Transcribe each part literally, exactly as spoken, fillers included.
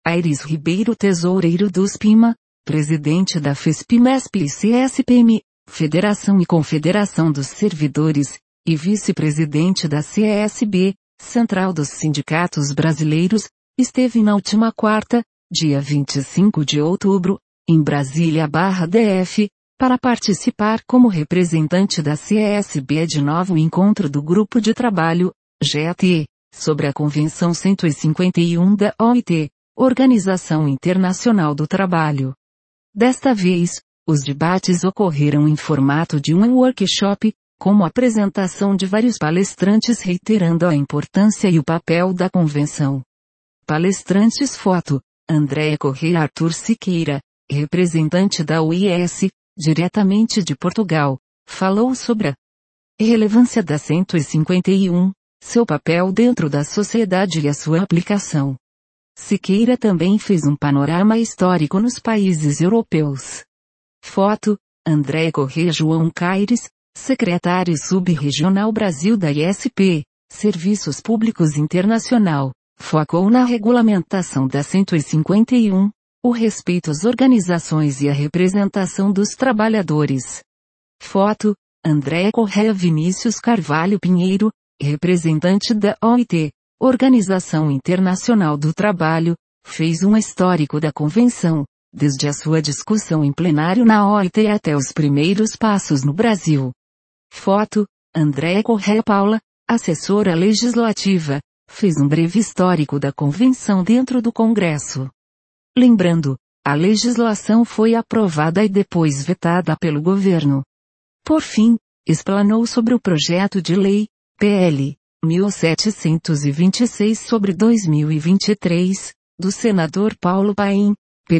Aires Ribeiro, tesoureiro do SPIMA, presidente da FESP-MESP e C S P M, Federação e Confederação dos Servidores, e vice-presidente da C S B, Central dos Sindicatos Brasileiros, esteve na última quarta, dia vinte e cinco de outubro, em Brasília/D F, para participar como representante da C S B de novo encontro do Grupo de Trabalho, G A T, sobre a Convenção cento e cinquenta e um da O I T, Organização Internacional do Trabalho. Desta vez, os debates ocorreram em formato de um workshop, como apresentação de vários palestrantes reiterando a importância e o papel da convenção. Palestrantes foto, Andréa Corrêa Arthur Siqueira, representante da U I S, diretamente de Portugal, falou sobre a relevância da cento e cinquenta e um, seu papel dentro da sociedade e a sua aplicação. Siqueira também fez um panorama histórico nos países europeus. Foto, Andréa Corrêa João Caires, secretário sub-regional Brasil da I S P, Serviços Públicos Internacional, focou na regulamentação da cento e cinquenta e um, o respeito às organizações e a representação dos trabalhadores. Foto, Andréa Corrêa Vinícius Carvalho Pinheiro, representante da O I T, Organização Internacional do Trabalho, fez um histórico da convenção, desde a sua discussão em plenário na O I T até os primeiros passos no Brasil. Foto, Andréa Corrêa Paula, assessora legislativa, fez um breve histórico da convenção dentro do Congresso. Lembrando, a legislação foi aprovada e depois vetada pelo governo. Por fim, explanou sobre o projeto de lei, P L mil setecentos e vinte e seis sobre dois mil e vinte e três, do senador Paulo Paim, P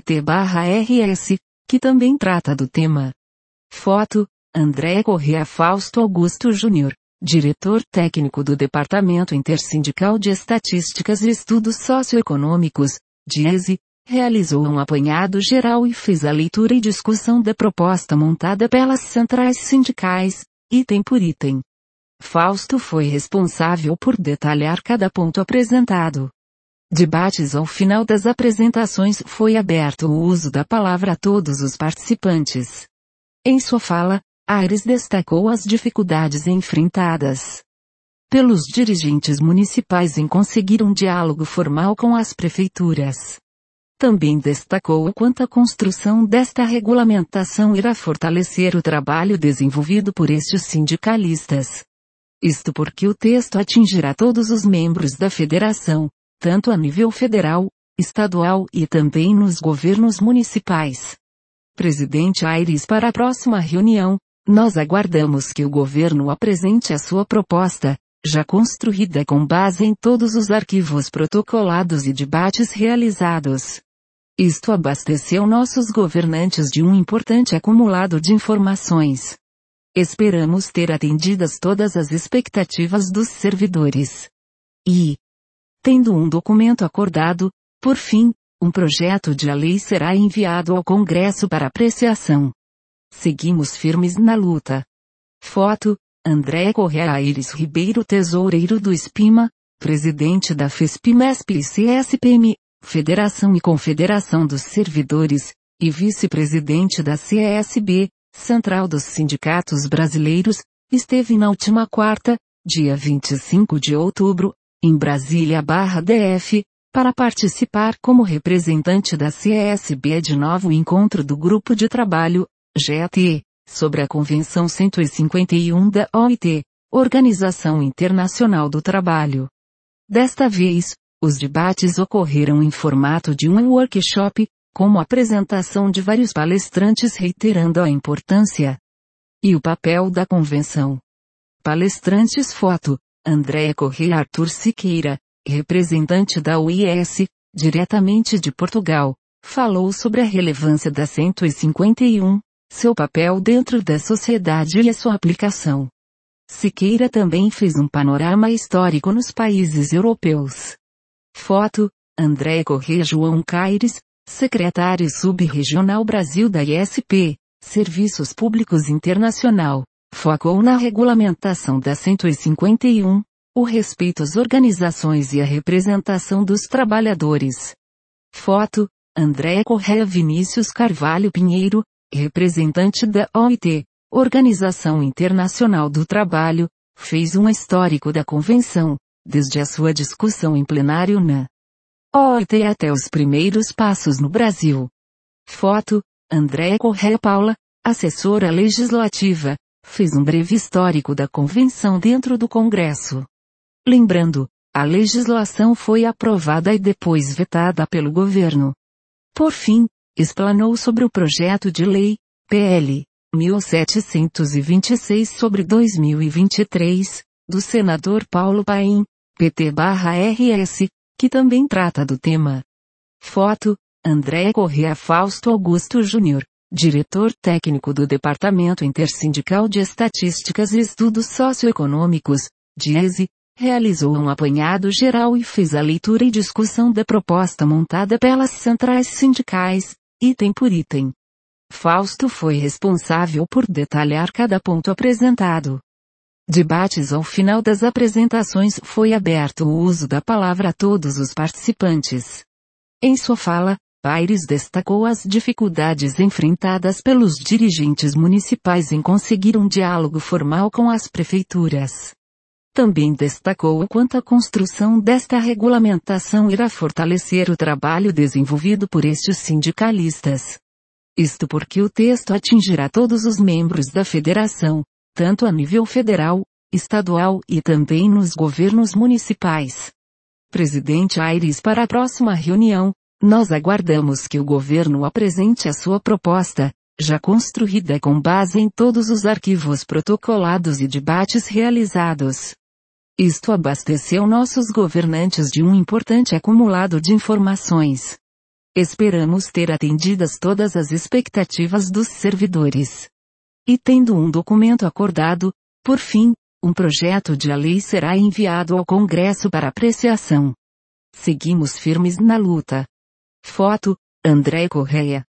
T/R S, que também trata do tema. Foto, Andréa Corrêa Fausto Augusto Júnior, diretor técnico do Departamento Intersindical de Estatísticas e Estudos Socioeconômicos, DIESE, realizou um apanhado geral e fez a leitura e discussão da proposta montada pelas centrais sindicais, item por item. Fausto foi responsável por detalhar cada ponto apresentado. Debates ao final das apresentações foi aberto o uso da palavra a todos os participantes. Em sua fala, Aires destacou as dificuldades enfrentadas pelos dirigentes municipais em conseguir um diálogo formal com as prefeituras. Também destacou o quanto a construção desta regulamentação irá fortalecer o trabalho desenvolvido por estes sindicalistas. Isto porque o texto atingirá todos os membros da federação, tanto a nível federal, estadual e também nos governos municipais. Presidente Aires, para a próxima reunião, nós aguardamos que o governo apresente a sua proposta, já construída com base em todos os arquivos protocolados e debates realizados. Isto abasteceu nossos governantes de um importante acumulado de informações. Esperamos ter atendidas todas as expectativas dos servidores. E, tendo um documento acordado, por fim, um projeto de lei será enviado ao Congresso para apreciação. Seguimos firmes na luta. Foto, Andréa Corrêa Aires Ribeiro, tesoureiro do SPIMA, presidente da FESP-MESP e C S P M, Federação e Confederação dos Servidores, e vice-presidente da C S B, Central dos Sindicatos Brasileiros, esteve na última quarta, dia vinte e cinco de outubro, em Brasília/D F, para participar como representante da C S B de novo encontro do Grupo de Trabalho, G A T, sobre a Convenção cento e cinquenta e um da O I T, Organização Internacional do Trabalho. Desta vez, os debates ocorreram em formato de um workshop, como apresentação de vários palestrantes reiterando a importância e o papel da convenção. Palestrantes foto, Andréa Corrêa Arthur Siqueira, representante da U I S, diretamente de Portugal, falou sobre a relevância da cento e cinquenta e um, seu papel dentro da sociedade e a sua aplicação. Siqueira também fez um panorama histórico nos países europeus. Foto, Andréa Corrêa João Caires, secretário sub-regional Brasil da I S P, Serviços Públicos Internacional, focou na regulamentação da cento e cinquenta e um, o respeito às organizações e a representação dos trabalhadores. Foto, Andréa Correia Vinícius Carvalho Pinheiro, representante da O I T, Organização Internacional do Trabalho, fez um histórico da convenção, desde a sua discussão em plenário na O I T até os primeiros passos no Brasil. Foto, Andréa Correia Paula, assessora legislativa, fez um breve histórico da convenção dentro do Congresso. Lembrando, a legislação foi aprovada e depois vetada pelo governo. Por fim, explanou sobre o projeto de lei, P L mil setecentos e vinte e seis sobre dois mil e vinte e três, do senador Paulo Paim, P T R S, que também trata do tema. Foto, Andréa Correia Fausto Augusto Júnior, diretor técnico do Departamento Intersindical de Estatísticas e Estudos Socioeconômicos, DIESE, realizou um apanhado geral e fez a leitura e discussão da proposta montada pelas centrais sindicais, item por item. Fausto foi responsável por detalhar cada ponto apresentado. Debates ao final das apresentações foi aberto o uso da palavra a todos os participantes. Em sua fala, Aires destacou as dificuldades enfrentadas pelos dirigentes municipais em conseguir um diálogo formal com as prefeituras. Também destacou o quanto a construção desta regulamentação irá fortalecer o trabalho desenvolvido por estes sindicalistas. Isto porque o texto atingirá todos os membros da federação, tanto a nível federal, estadual e também nos governos municipais. Presidente Aires, para a próxima reunião, nós aguardamos que o governo apresente a sua proposta, já construída com base em todos os arquivos protocolados e debates realizados. Isto abasteceu nossos governantes de um importante acumulado de informações. Esperamos ter atendidas todas as expectativas dos servidores. E tendo um documento acordado, por fim, um projeto de lei será enviado ao Congresso para apreciação. Seguimos firmes na luta. Foto, Andréa Correia.